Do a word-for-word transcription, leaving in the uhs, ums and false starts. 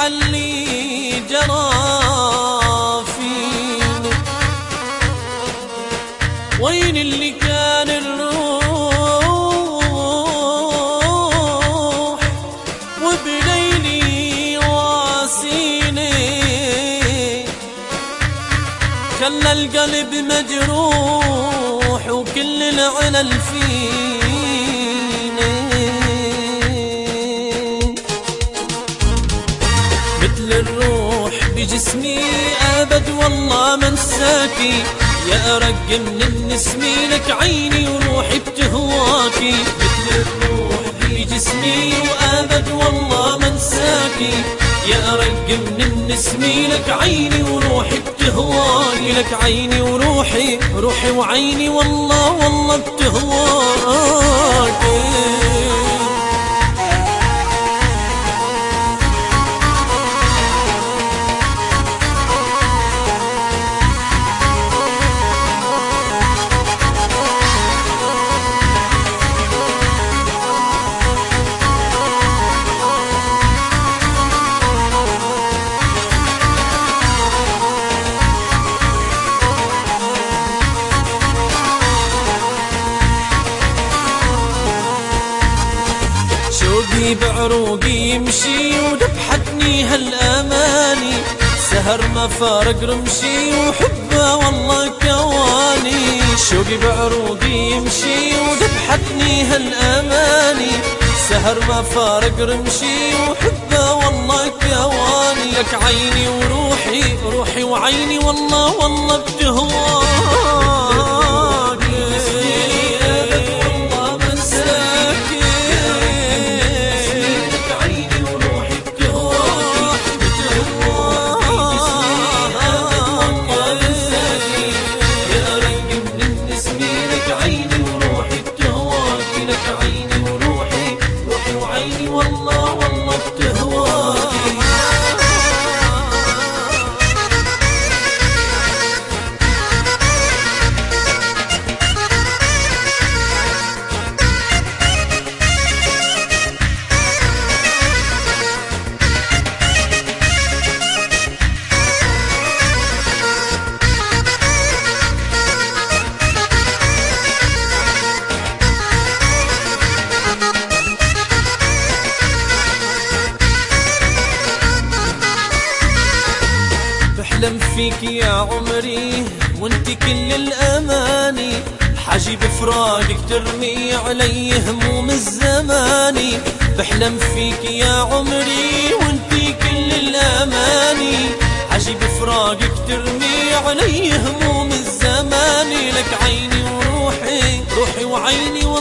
عاللي جرى فيني، وين اللي كان الروح وبليلي واسيني، خلى القلب مجروح وكل العلل فيني. مثل الروح بجسمي أبد والله ما انساكي، يا أرق من النسمي لك عيني وروحي بتهواكي. مثل الروح بجسمي وأبد والله ما انساكي، يا أرق من النسمي لك عيني وروحي بتهواكي. لك عيني وروحي، روحي وعيني والله والله بتهواكي. شوقي بعروقي يمشي وذبحتني هالاماني، سهر ما فارق رمشي وحبه والله كواني. شوقي بعروقي يمشي وذبحتني هالاماني، سهر ما فارق رمشي وحبه والله كواني. لك عيني وروحي، روحي وعيني والله والله بتهواك. بحلم فيك يا عمري وانت كل الاماني، حجي بفراقك ترمي علي هموم الزماني. بحلم فيك يا عمري وانت كل الاماني، حجي بفراقك ترمي علي هموم الزماني. لك عيني وروحي، روحي وعيني